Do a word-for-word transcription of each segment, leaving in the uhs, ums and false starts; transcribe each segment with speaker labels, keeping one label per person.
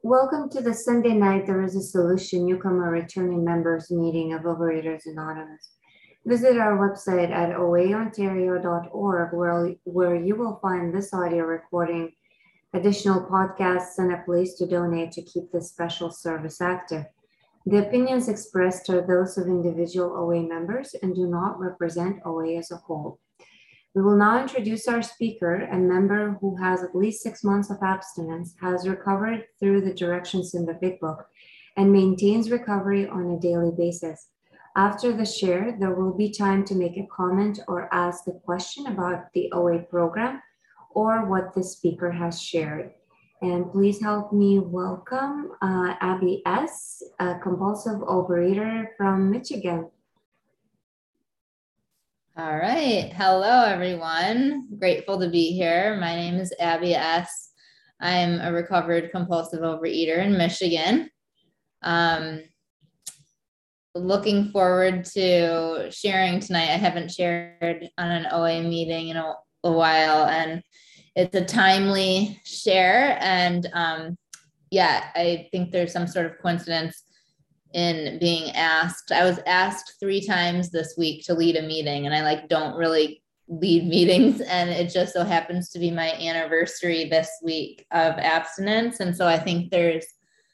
Speaker 1: Welcome to the Sunday night There is a Solution newcomer returning members meeting of Overeaters Anonymous. Visit our website at o a ontario dot org where, where you will find this audio recording, additional podcasts, and a place to donate to keep this special service active. The opinions expressed are those of individual O A members and do not represent O A as a whole. We will now introduce our speaker, a member who has at least six months of abstinence, has recovered through the directions in the Big Book, and maintains recovery on a daily basis. After the share, there will be time to make a comment or ask a question about the O A program or what the speaker has shared. And please help me welcome uh, Abby S., a compulsive overeater from Michigan.
Speaker 2: All right. Hello, everyone. Grateful to be here. My name is Abby S. I'm a recovered compulsive overeater in Michigan. Um, looking forward to sharing tonight. I haven't shared on an O A meeting in a, a while, and it's a timely share. And um, yeah, I think there's some sort of coincidence in being asked. I was asked three times this week to lead a meeting, and I like don't really lead meetings, and it just so happens to be my anniversary this week of abstinence. And so I think there's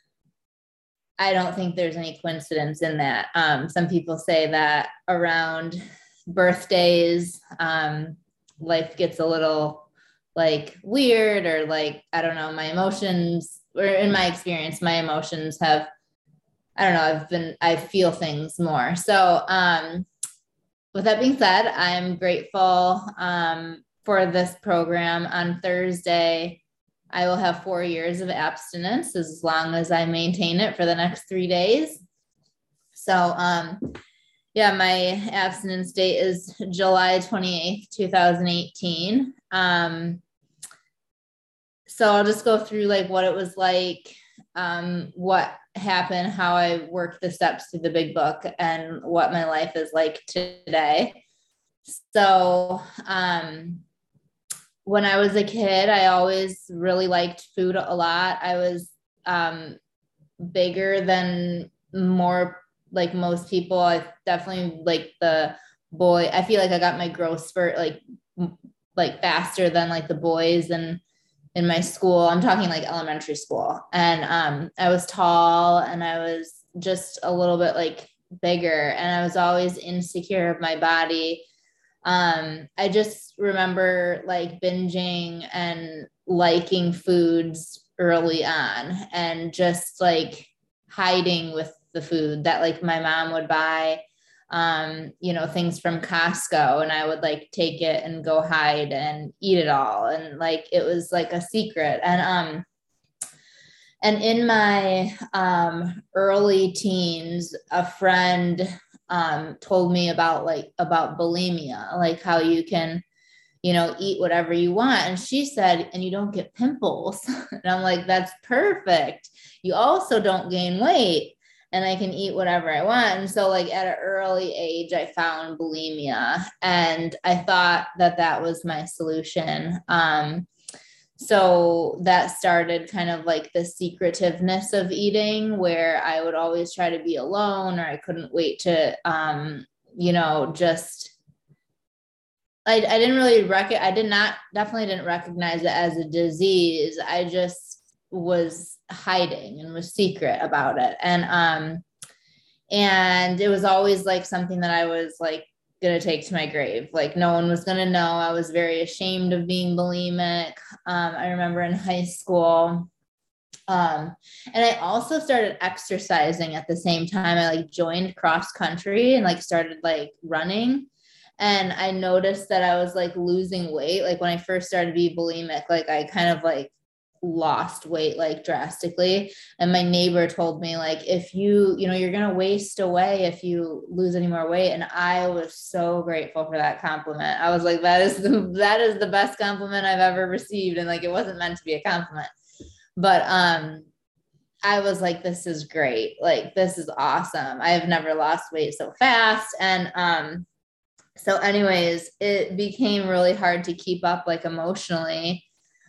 Speaker 2: I don't think there's any coincidence in that. Um, some people say that around birthdays, um, life gets a little like weird, or like, I don't know, my emotions, or in my experience, my emotions have I don't know, I've been, I feel things more. So um, with that being said, I'm grateful um, for this program. On Thursday, I will have four years of abstinence as long as I maintain it for the next three days. So um, yeah, my abstinence date is July twenty-eighth, twenty eighteen. Um, so I'll just go through like what it was like, um, what happened, how I worked the steps through the Big Book, and what my life is like today. So um, when I was a kid, I always really liked food a lot. I was um, bigger than more like most people. I definitely like the boy. I feel like I got my growth spurt like like faster than like the boys and in my school. I'm talking like elementary school. And um, I was tall, and I was just a little bit like bigger, and I was always insecure of my body. Um, I just remember like binging and liking foods early on, and just like hiding with the food that like my mom would buy. Um, you know, things from Costco, and I would like take it and go hide and eat it all. And like, it was like a secret. And, um, and in my, um, early teens, a friend, um, told me about like, about bulimia, like how you can, you know, eat whatever you want. And she said, and you don't get pimples. And I'm like, that's perfect. You also don't gain weight, and I can eat whatever I want. And so like at an early age, I found bulimia, and I thought that that was my solution. Um, so that started kind of like the secretiveness of eating, where I would always try to be alone, or I couldn't wait to, um, you know, just, I, I didn't really rec- I did not, definitely didn't recognize it as a disease. I just was hiding and was secret about it. And, um, and it was always like something that I was like going to take to my grave. Like no one was going to know. I was very ashamed of being bulimic. Um, I remember in high school, um, and I also started exercising at the same time. I like joined cross country and like started like running. And I noticed that I was like losing weight. Like when I first started to be bulimic, like I kind of like lost weight like drastically. And my neighbor told me like, if you, you know, you're going to waste away if you lose any more weight. And I was so grateful for that compliment. I was like, that is the, that is the best compliment I've ever received. And like, it wasn't meant to be a compliment, but, um, I was like, this is great. Like, this is awesome. I have never lost weight so fast. And, um, so anyways, it became really hard to keep up like emotionally.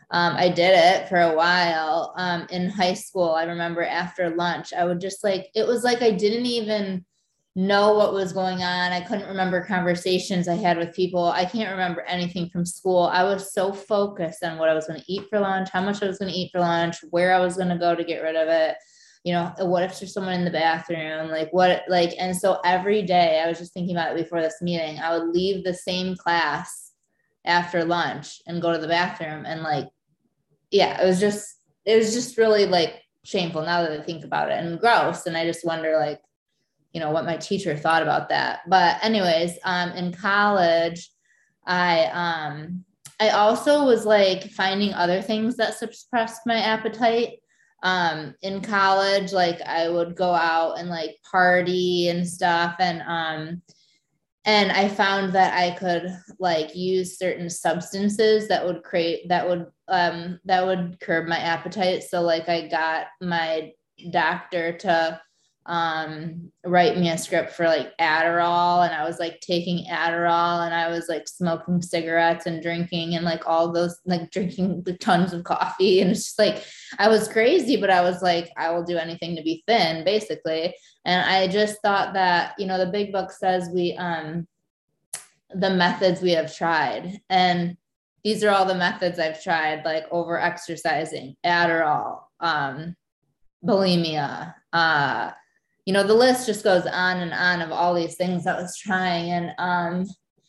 Speaker 2: Um, I did it for a while. Um, in high school, I remember after lunch, I would just like, it was like I didn't even know what was going on. I couldn't remember conversations I had with people. I can't remember anything from school. I was so focused on what I was going to eat for lunch, how much I was going to eat for lunch, where I was going to go to get rid of it. You know, what if there's someone in the bathroom? Like what, like, and so every day I was just thinking about it before this meeting. I would leave the same class after lunch and go to the bathroom. And like, yeah, it was just, it was just really like shameful now that I think about it, and gross. And I just wonder like, you know, what my teacher thought about that. But anyways, um, in college, I, um, I also was like finding other things that suppressed my appetite. Um, in college, like I would go out and like party and stuff. And, um, and I found that I could like use certain substances that would create, that would, um, that would curb my appetite. So like I got my doctor to, um, write me a script for like Adderall, and I was like taking Adderall, and I was like smoking cigarettes and drinking and like all those, like drinking tons of coffee. And it's just like, I was crazy, but I was like, I will do anything to be thin, basically. And I just thought that, you know, the big book says we, um, the methods we have tried. And these are all the methods I've tried, like over exercising, Adderall, um, bulimia, uh, you know, the list just goes on and on of all these things I was trying. And, um,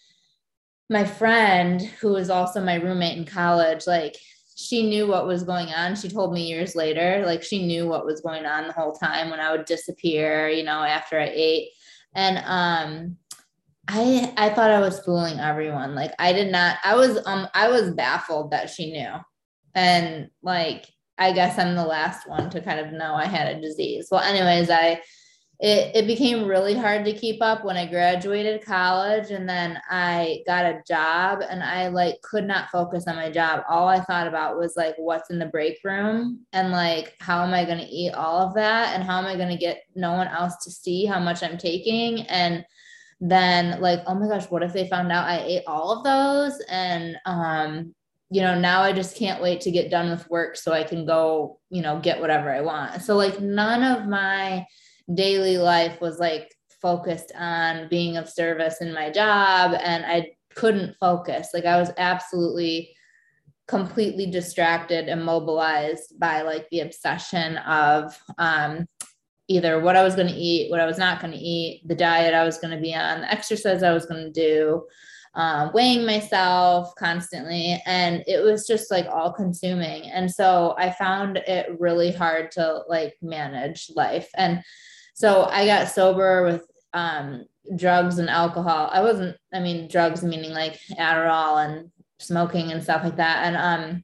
Speaker 2: my friend, who was also my roommate in college, like she knew what was going on. She told me years later, like she knew what was going on the whole time when I would disappear, you know, after I ate. And, um, I, I thought I was fooling everyone. Like I did not, I was, um, I was baffled that she knew. And like, I guess I'm the last one to kind of know I had a disease. Well, anyways, I, It, it became really hard to keep up when I graduated college, and then I got a job, and I like could not focus on my job. All I thought about was like what's in the break room, and like how am I going to eat all of that, and how am I going to get no one else to see how much I'm taking. And then like, oh my gosh, what if they found out I ate all of those? And um you know, now I just can't wait to get done with work so I can go, you know, get whatever I want. So like none of my daily life was like focused on being of service in my job, and I couldn't focus. Like I was absolutely completely distracted, immobilized by like the obsession of um, either what I was going to eat, what I was not going to eat, the diet I was going to be on, the exercise I was going to do, um, weighing myself constantly. And it was just like all consuming. And so I found it really hard to like manage life. And so I got sober with um, drugs and alcohol. I wasn't, I mean, drugs meaning like Adderall and smoking and stuff like that. And um,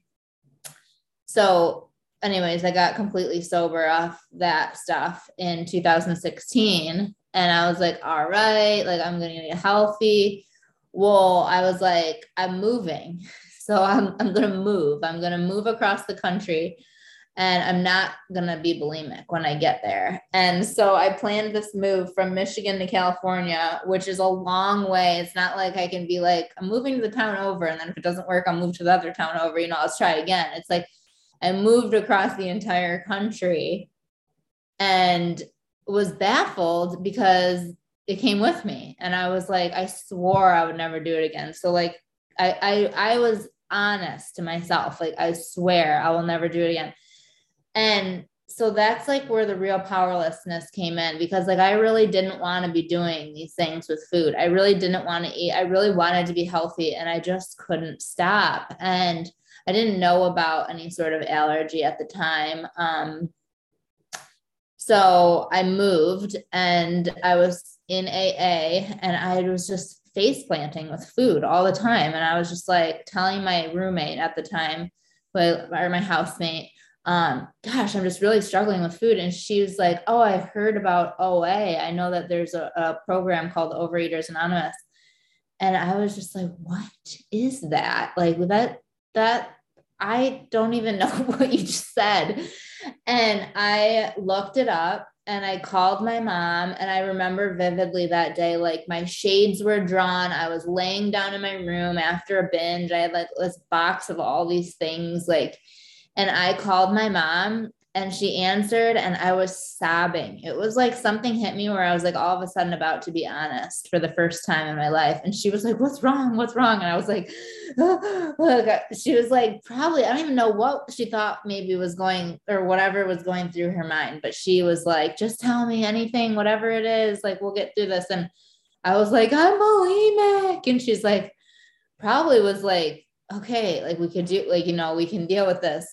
Speaker 2: so anyways, I got completely sober off that stuff in two thousand sixteen. And I was like, all right, like I'm going to get healthy. Well, I was like, I'm moving. So I'm, I'm going to move. I'm going to move across the country, and I'm not going to be bulimic when I get there. And so I planned this move from Michigan to California, which is a long way. It's not like I can be like, I'm moving to the town over, and then if it doesn't work, I'll move to the other town over, you know, let's try again. It's like I moved across the entire country and was baffled because it came with me. And I was like, I swore I would never do it again. So like, I, I, I was honest to myself. Like, I swear I will never do it again. And so that's like where the real powerlessness came in, because like, I really didn't want to be doing these things with food. I really didn't want to eat. I really wanted to be healthy, and I just couldn't stop. And I didn't know about any sort of allergy at the time. Um, so I moved, and I was in A A, and I was just face planting with food all the time. And I was just like telling my roommate at the time, or my housemate, um, gosh, I'm just really struggling with food. And she was like, oh, I've heard about O A. I know that there's a, a program called Overeaters Anonymous. And I was just like, what is that? Like that, that I don't even know what you just said. And I looked it up, and I called my mom, and I remember vividly that day, like my shades were drawn. I was laying down in my room after a binge. I had like this box of all these things, like, and I called my mom, and she answered, and I was sobbing. It was like something hit me where I was like all of a sudden about to be honest for the first time in my life. And she was like, "What's wrong? What's wrong?" And I was like, oh, she was like, probably, I don't even know what she thought maybe was going or whatever was going through her mind. But she was like, "Just tell me anything, whatever it is, like, we'll get through this." And I was like, "I'm bulimic." And she's like, probably was like, "Okay, like we could do, like, you know, we can deal with this."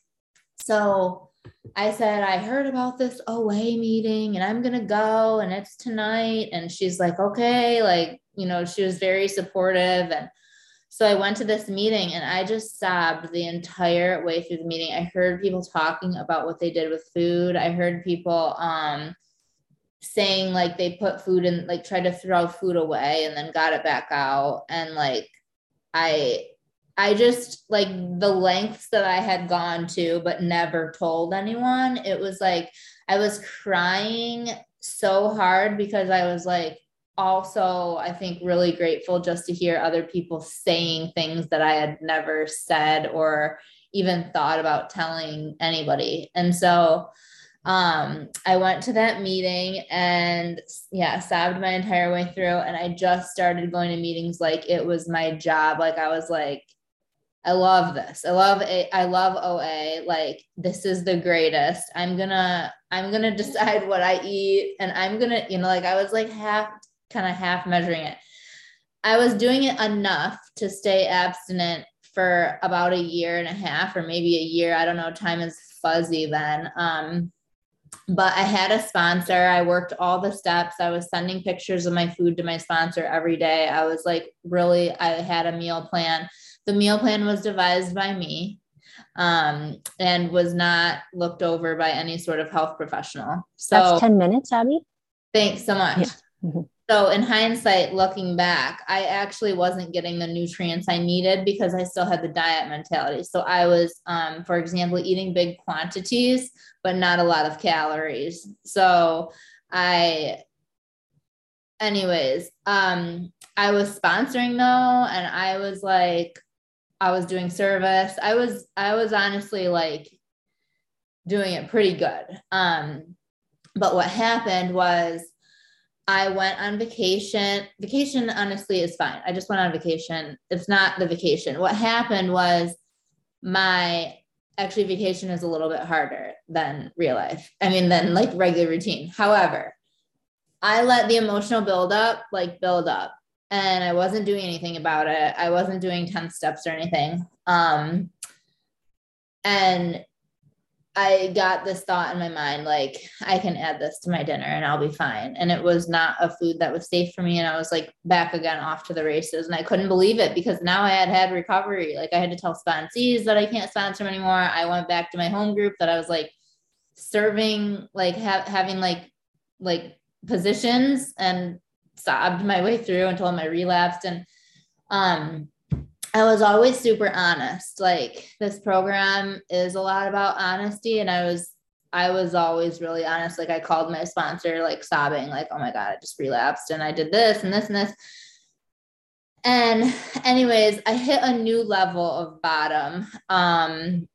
Speaker 2: So I said, "I heard about this O A meeting and I'm going to go, and it's tonight." And she's like, "Okay." Like, you know, she was very supportive. And so I went to this meeting, and I just sobbed the entire way through the meeting. I heard people talking about what they did with food. I heard people um, saying like they put food in, like tried to throw food away and then got it back out. And like, I, I just like the lengths that I had gone to, but never told anyone. It was like, I was crying so hard because I was like, also, I think really grateful just to hear other people saying things that I had never said or even thought about telling anybody. And so um, I went to that meeting and yeah, sobbed my entire way through. And I just started going to meetings like it was my job. Like I was like, I love this. I love it. I love O A. Like, this is the greatest. I'm gonna, I'm gonna decide what I eat. And I'm gonna, you know, like I was like half, kind of half measuring it. I was doing it enough to stay abstinent for about a year and a half, or maybe a year. I don't know. Time is fuzzy then. Um, but I had a sponsor. I worked all the steps. I was sending pictures of my food to my sponsor every day. I was like, really, I had a meal plan. The meal plan was devised by me um, and was not looked over by any sort of health professional. So
Speaker 3: that's ten minutes, Abby.
Speaker 2: Thanks so much.
Speaker 3: Yeah. Mm-hmm.
Speaker 2: So in hindsight, looking back, I actually wasn't getting the nutrients I needed because I still had the diet mentality. So I was, um, for example, eating big quantities, but not a lot of calories. So I, anyways, um, I was sponsoring though, and I was like, I was doing service. I was, I was honestly like doing it pretty good. Um, but what happened was I went on vacation. Vacation, honestly, is fine. I just went on vacation. It's not the vacation. What happened was my, actually vacation is a little bit harder than real life. I mean, than like regular routine. However, I let the emotional buildup like build up, and I wasn't doing anything about it. I wasn't doing ten steps or anything. Um, and I got this thought in my mind, like, I can add this to my dinner and I'll be fine. And it was not a food that was safe for me. And I was like back again off to the races, and I couldn't believe it because now I had had recovery. Like I had to tell sponsees that I can't sponsor them anymore. I went back to my home group that I was like serving, like ha- having like, like positions, and sobbed my way through until I relapsed. And, um, I was always super honest. Like this program is a lot about honesty. And I was, I was always really honest. Like I called my sponsor, like sobbing, like, "Oh my God, I just relapsed and I did this and this and this." And anyways, I hit a new level of bottom, um,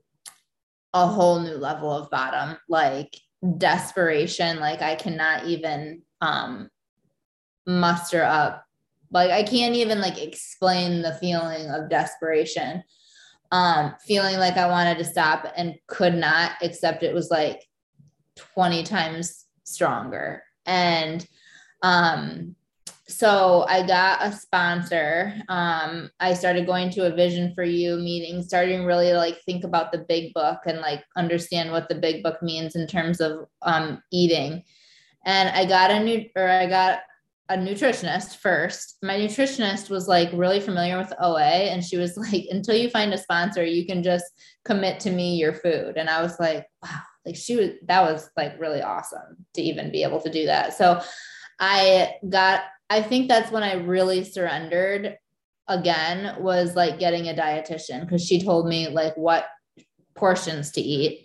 Speaker 2: a whole new level of bottom, like desperation. Like I cannot even, um, muster up. Like I can't even like explain the feeling of desperation, um, feeling like I wanted to stop and could not, except it was like twenty times stronger. And, um, so I got a sponsor. Um, I started going to a Vision for You meeting, starting really to like think about the big book and like understand what the big book means in terms of, um, eating. And I got a new, or I got a nutritionist first. My nutritionist was like really familiar with O A. And she was like, "Until you find a sponsor, you can just commit to me your food." And I was like, wow, like she was, that was like really awesome to even be able to do that. So I got, I think that's when I really surrendered again, was like getting a dietitian, because she told me like what portions to eat.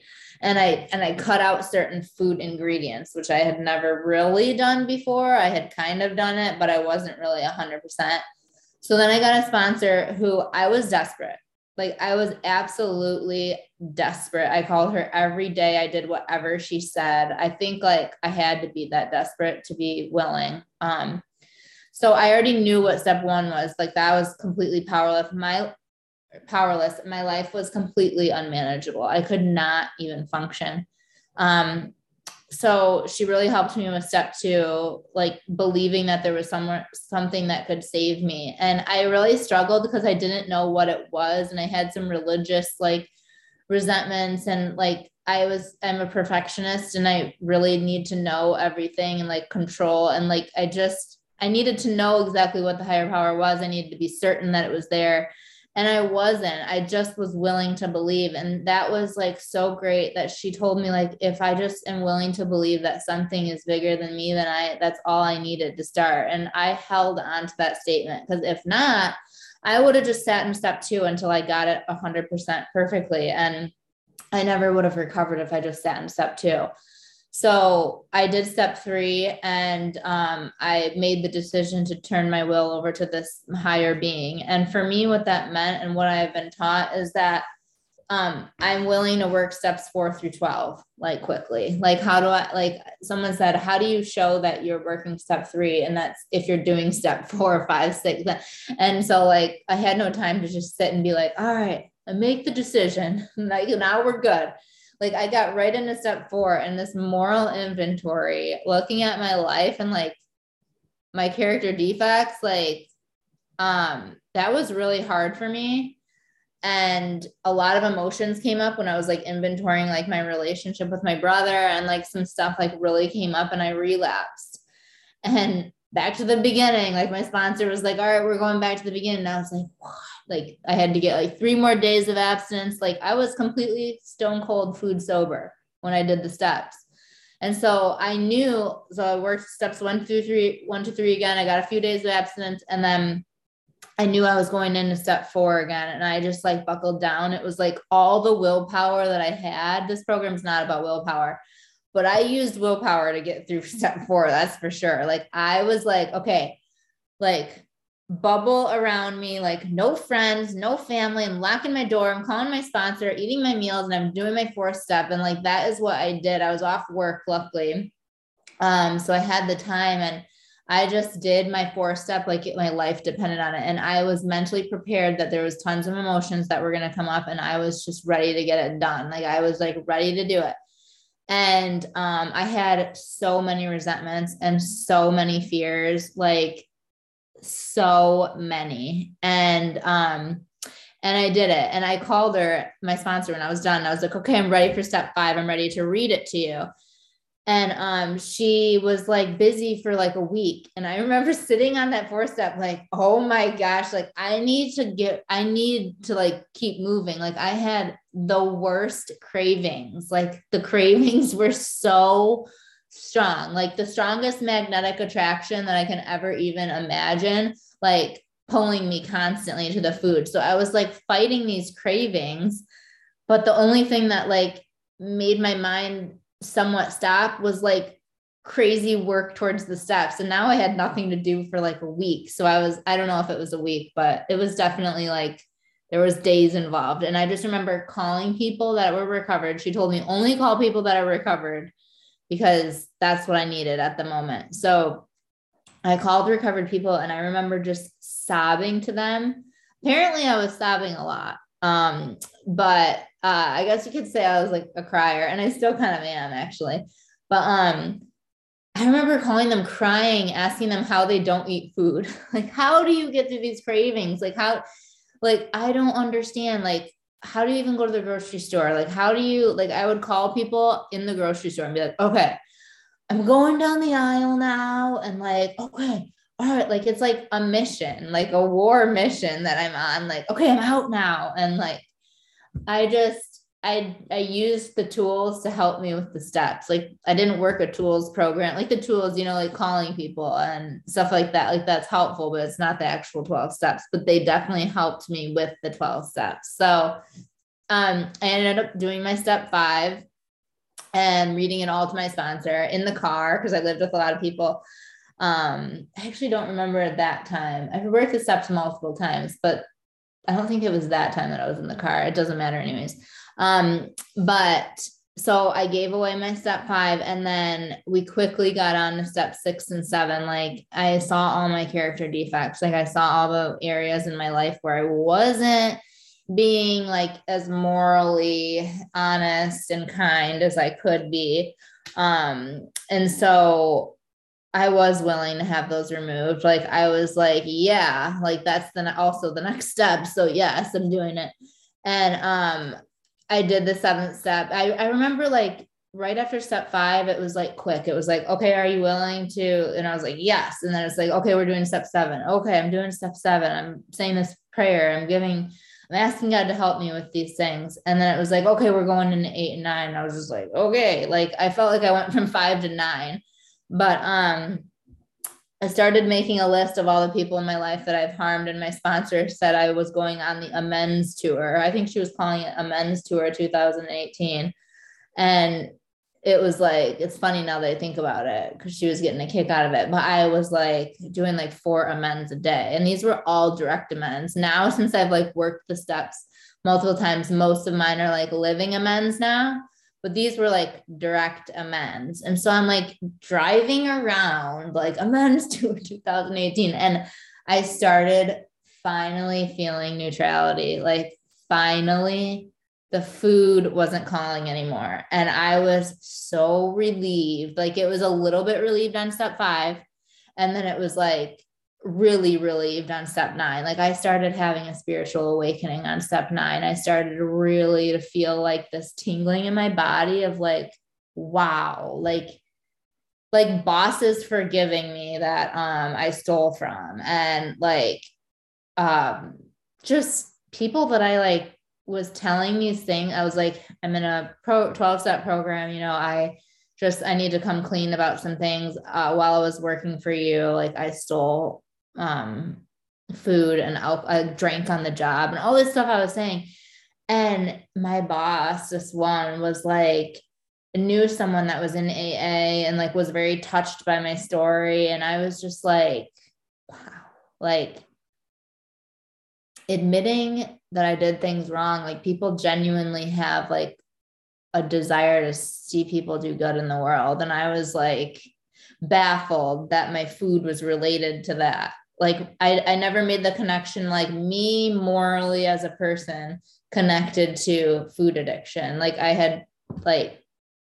Speaker 2: And I, and I cut out certain food ingredients, which I had never really done before. I had kind of done it, but I wasn't really a hundred percent. So then I got a sponsor who I was desperate. Like I was absolutely desperate. I called her every day. I did whatever she said. I think like I had to be that desperate to be willing. Um, so I already knew what step one was. Like that was completely powerless. My powerless. My life was completely unmanageable. I could not even function. Um, so she really helped me with step two, like believing that there was somewhere, something that could save me. And I really struggled because I didn't know what it was. And I had some religious like resentments and like, I was, I'm a perfectionist and I really need to know everything and like control. And like, I just, I needed to know exactly what the higher power was. I needed to be certain that it was there. And I wasn't, I just was willing to believe. And that was like so great that she told me, like, if I just am willing to believe that something is bigger than me, then I, that's all I needed to start. And I held on to that statement because if not, I would have just sat in step two until I got it a hundred percent perfectly. And I never would have recovered if I just sat in step two. So I did step three and um, I made the decision to turn my will over to this higher being. And for me, what that meant and what I've been taught is that um, I'm willing to work steps four through twelve, like quickly. Like, how do I, like someone said, how do you show that you're working step three? And that's if you're doing step four, five, six. And so like, I had no time to just sit and be like, all right, I make the decision. Like, now we're good. Like I got right into step four and this moral inventory, looking at my life and like my character defects, like, um, that was really hard for me. And a lot of emotions came up when I was like inventorying like my relationship with my brother and like some stuff like really came up and I relapsed. And back to the beginning, like my sponsor was like, all right, we're going back to the beginning. And I was like, what? Like I had to get like three more days of abstinence. Like I was completely stone cold food sober when I did the steps. And so I knew, so I worked steps one through three, one to three again. I got a few days of abstinence and then I knew I was going into step four again. And I just like buckled down. It was like all the willpower that I had. This program's not about willpower, but I used willpower to get through step four. That's for sure. Like I was like, okay, like bubble around me, like no friends, no family. I'm locking my door. I'm calling my sponsor, eating my meals, and I'm doing my fourth step. And like, that is what I did. I was off work, luckily. Um, so I had the time and I just did my fourth step, like my life depended on it. And I was mentally prepared that there was tons of emotions that were going to come up and I was just ready to get it done. Like I was like ready to do it. And um, I had so many resentments and so many fears, like so many. And, um, and I did it. And I called her, my sponsor, when I was done. I was like, okay, I'm ready for step five. I'm ready to read it to you. And um, she was like busy for like a week. And I remember sitting on that fourth step, like, oh my gosh, like I need to get, I need to like keep moving. Like I had the worst cravings. Like the cravings were so strong, like the strongest magnetic attraction that I can ever even imagine, like pulling me constantly to the food. So I was like fighting these cravings, but the only thing that like made my mind somewhat stop was like crazy work towards the steps. And now I had nothing to do for like a week. So I was, I don't know if it was a week, but it was definitely like there was days involved. And I just remember calling people that were recovered. She told me only call people that are recovered because that's what I needed at the moment. So I called recovered people and I remember just sobbing to them. Apparently I was sobbing a lot. Um, but uh, I guess you could say I was like a crier and I still kind of am actually. But um, I remember calling them crying, asking them how they don't eat food. Like, how do you get through these cravings? Like how, like, I don't understand. Like, how do you even go to the grocery store? Like, how do you, like, I would call people in the grocery store and be like, okay, I'm going down the aisle now. And like, okay, all right. Like, it's like a mission, like a war mission that I'm on. Like, okay, I'm out now. And like, I just, I, I used the tools to help me with the steps. Like I didn't work a tools program, like the tools, you know, like calling people and stuff like that. Like that's helpful, but it's not the actual twelve steps, but they definitely helped me with the twelve steps. So um, I ended up doing my step five. and reading it all to my sponsor in the car because I lived with a lot of people. Um, I actually don't remember at that time. I've worked the steps multiple times, but I don't think it was that time that I was in the car. It doesn't matter anyways. Um, but so I gave away my step five, and then we quickly got on to step six and seven. Like I saw all my character defects. Like I saw all the areas in my life where I wasn't being like as morally honest and kind as I could be. Um, and so I was willing to have those removed. Like I was like, yeah, like that's the also the next step. So yes, I'm doing it. And um I did the seventh step. I, I remember like right after step five, it was like quick. It was like, okay, are you willing to? And I was like, yes. And then it's like, okay, we're doing step seven. Okay, I'm doing step seven. I'm saying this prayer. I'm giving, I'm asking God to help me with these things. And then it was like, okay, we're going into eight and nine. And I was just like, okay, like I felt like I went from five to nine. But um, I started making a list of all the people in my life that I've harmed, and my sponsor said I was going on the amends tour. I think she was calling it Amends Tour two thousand eighteen. And it was like, it's funny now that I think about it because she was getting a kick out of it. But I was like doing like four amends a day. And these were all direct amends. Now, since I've like worked the steps multiple times, most of mine are like living amends now. But these were like direct amends. And so I'm like driving around like amends to two thousand eighteen. And I started finally feeling neutrality. Like finally the food wasn't calling anymore. And I was so relieved. Like it was a little bit relieved on step five. And then it was like really relieved on step nine. Like I started having a spiritual awakening on step nine. I started really to feel like this tingling in my body of like, wow, like, like bosses forgiving me that um I stole from, and like um just people that I like was telling these things. I was like, I'm in a pro twelve step program, you know, I just, I need to come clean about some things. Uh, while I was working for you, like I stole um, food and al- I drank on the job and all this stuff I was saying. And my boss, this one was like, knew someone that was in A A and like was very touched by my story. And I was just like, wow, like admitting that I did things wrong. Like people genuinely have like a desire to see people do good in the world. And I was like baffled that my food was related to that. Like I, I never made the connection, like me morally as a person connected to food addiction. Like I had like,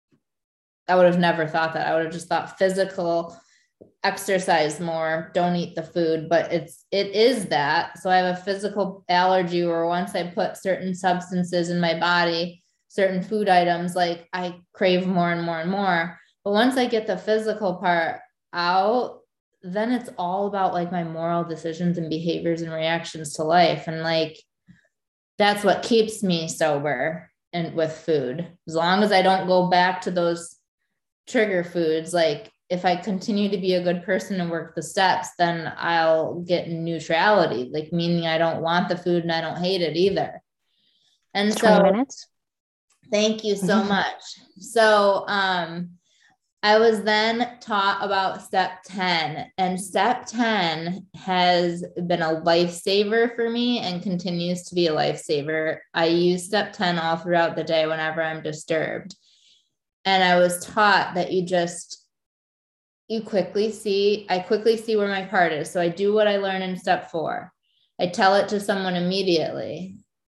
Speaker 2: I would have never thought that. I would have just thought physical, exercise more, don't eat the food, but it's, it is that. So I have a physical allergy where once I put certain substances in my body, certain food items, like I crave more and more and more. But once I get the physical part out, then it's all about like my moral decisions and behaviors and reactions to life. And like, that's what keeps me sober and with food. As long as I don't go back to those trigger foods, like if I continue to be a good person and work the steps, then I'll get neutrality, like meaning I don't want the food and I don't hate it either. And so
Speaker 3: twenty minutes.
Speaker 2: Thank you so much. So um, I was then taught about step ten, and step ten has been a lifesaver for me and continues to be a lifesaver. I use step ten all throughout the day whenever I'm disturbed. And I was taught that you just, you quickly see, I quickly see where my part is. So I do what I learn in step four. I tell it to someone immediately.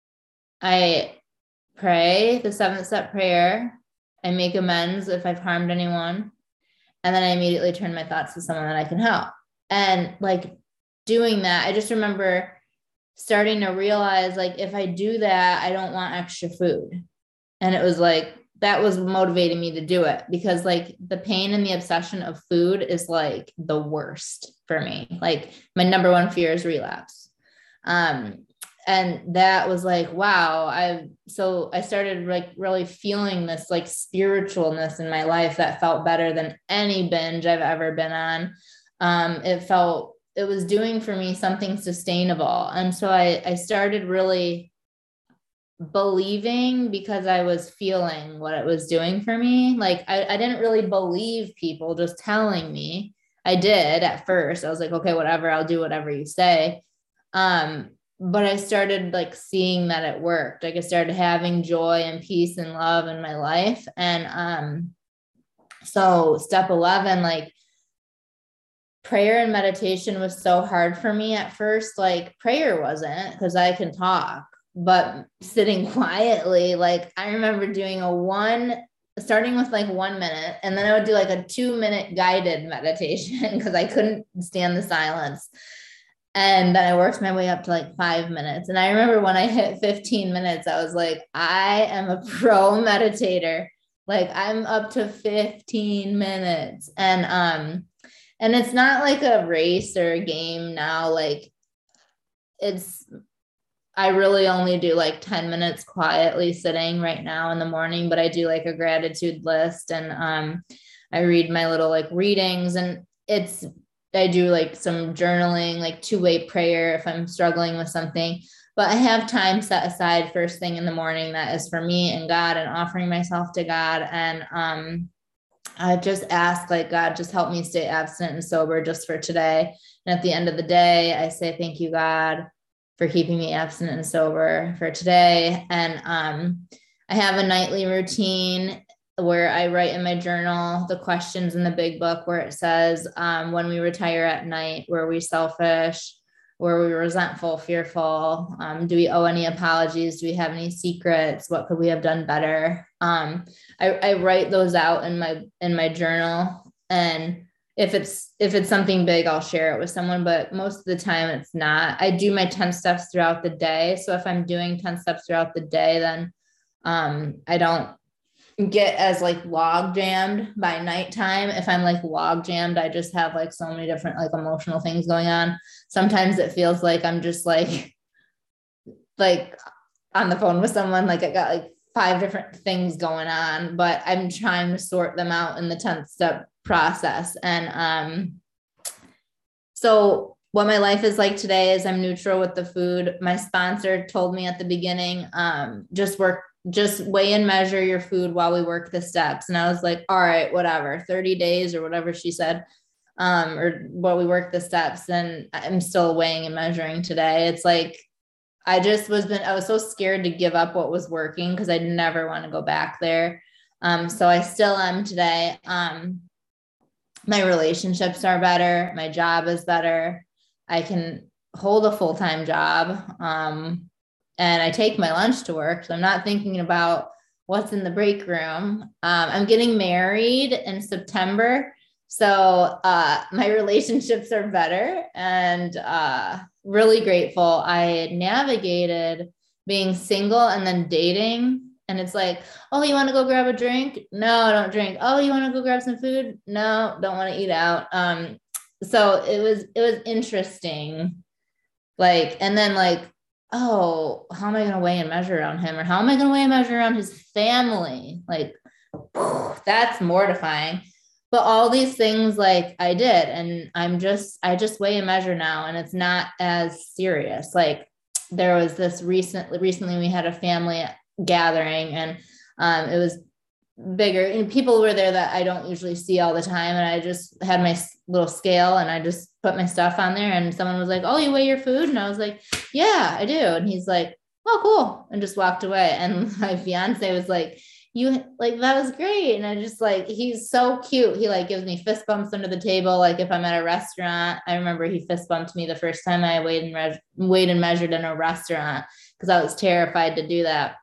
Speaker 2: I pray the seventh step prayer. I make amends if I've harmed anyone. And then I immediately turn my thoughts to someone that I can help. And like doing that, I just remember starting to realize like, if I do that, I don't want extra food. And it was like, that was motivating me to do it, because like the pain and the obsession of food is like the worst for me. Like my number one fear is relapse. Um, and that was like, wow. I, so I started like really feeling this like spiritualness in my life that felt better than any binge I've ever been on. Um, it felt, it was doing for me something sustainable. And so I, I started really believing because I was feeling what it was doing for me. Like I, I didn't really believe people just telling me. I did at first. I was like, okay, whatever, I'll do whatever you say. Um, but I started like seeing that it worked. Like I started having joy and peace and love in my life. And um, so step eleven, like prayer and meditation was so hard for me at first. Like prayer wasn't, because I can talk, but sitting quietly, like I remember doing a one, starting with like one minute, and then I would do like a two minute guided meditation because I couldn't stand the silence. And then I worked my way up to like five minutes. And I remember when I hit fifteen minutes, I was like, I am a pro meditator. Like I'm up to fifteen minutes. And um, and it's not like a race or a game now. Like it's, I really only do like ten minutes quietly sitting right now in the morning, but I do like a gratitude list, and um, I read my little like readings, and it's, I do like some journaling, like two-way prayer if I'm struggling with something, but I have time set aside first thing in the morning that is for me and God, and offering myself to God. And um, I just ask like, God, just help me stay abstinent and sober just for today. And at the end of the day, I say, thank you, God, for keeping me abstinent and sober for today. And um, I have a nightly routine where I write in my journal the questions in the big book where it says, um, when we retire at night, were we selfish? Were we resentful, fearful? Um, do we owe any apologies? Do we have any secrets? What could we have done better? Um, I, I write those out in my in my journal, and if it's if it's something big, I'll share it with someone. But most of the time, it's not. I do my ten steps throughout the day. So if I'm doing ten steps throughout the day, then um, I don't get as like log jammed by nighttime. If I'm like log jammed, I just have like so many different like emotional things going on. Sometimes it feels like I'm just like like on the phone with someone, like I got like five different things going on, but I'm trying to sort them out in the tenth step process. And um so what my life is like today is I'm neutral with the food. My sponsor told me at the beginning, um, just work just weigh and measure your food while we work the steps. And I was like, all right, whatever, thirty days or whatever she said, um, or while we work the steps. And I'm still weighing and measuring today. It's like, I just was been, I was so scared to give up what was working because I never want to go back there. Um, so I still am today. Um, my relationships are better. My job is better. I can hold a full-time job. Um, and I take my lunch to work. So I'm not thinking about what's in the break room. Um, I'm getting married in September. So uh, my relationships are better, and uh, really grateful. I navigated being single and then dating. And it's like, oh, you want to go grab a drink? No, I don't drink. Oh, you want to go grab some food? No, don't want to eat out. Um, so it was, it was interesting. Like, and then like, oh, how am I going to weigh and measure around him? Or how am I going to weigh and measure around his family? Like, that's mortifying. But all these things like I did, and I'm just, I just weigh and measure now, and it's not as serious. Like there was this recently, recently we had a family gathering, and um, it was bigger, and people were there that I don't usually see all the time. And I just had my little scale, and I just put my stuff on there, and someone was like, oh, you weigh your food? And I was like, yeah, I do. And he's like, oh, cool. And just walked away. And my fiance was like, you like, that was great. And I just like, he's so cute. He like gives me fist bumps under the table. Like if I'm at a restaurant, I remember he fist bumped me the first time I weighed and, re- weighed and measured in a restaurant because I was terrified to do that.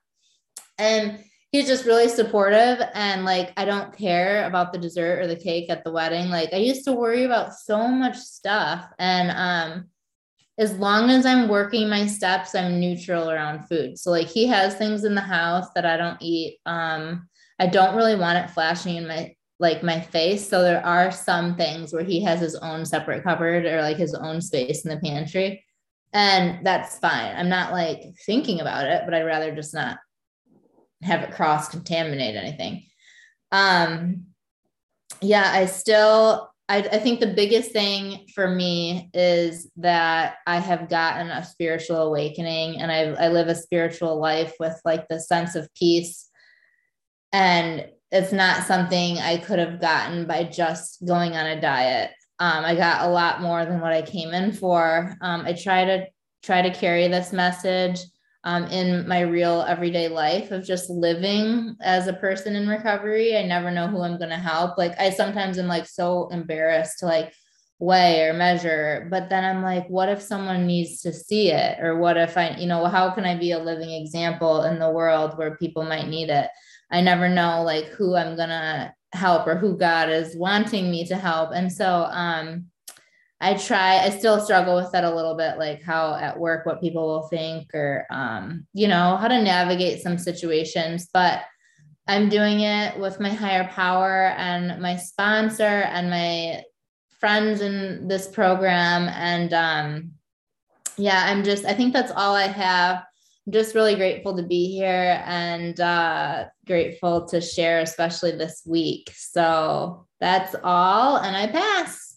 Speaker 2: And he's just really supportive. And like, I don't care about the dessert or the cake at the wedding. Like I used to worry about so much stuff. And um, as long as I'm working my steps, I'm neutral around food. So like he has things in the house that I don't eat. Um, I don't really want it flashing in my, like my face. So there are some things where he has his own separate cupboard or like his own space in the pantry. And that's fine. I'm not like thinking about it, but I'd rather just not have it cross contaminate anything. Um, yeah, I still I, I think the biggest thing for me is that I have gotten a spiritual awakening, and I, I live a spiritual life with like the sense of peace. And it's not something I could have gotten by just going on a diet. Um, I got a lot more than what I came in for. Um, I try to try to carry this message um, in my real everyday life of just living as a person in recovery. I never know who I'm going to help. Like I sometimes am like so embarrassed to like weigh or measure, but then I'm like, what if someone needs to see it? Or what if I, you know, how can I be a living example in the world where people might need it? I never know like who I'm going to help or who God is wanting me to help. And so, um, I try, I still struggle with that a little bit, like how at work, what people will think, or, um, you know, how to navigate some situations, but I'm doing it with my higher power and my sponsor and my friends in this program. And, um, yeah, I'm just, I think that's all I have. I'm just really grateful to be here and, uh, grateful to share, especially this week. So that's all. And I pass.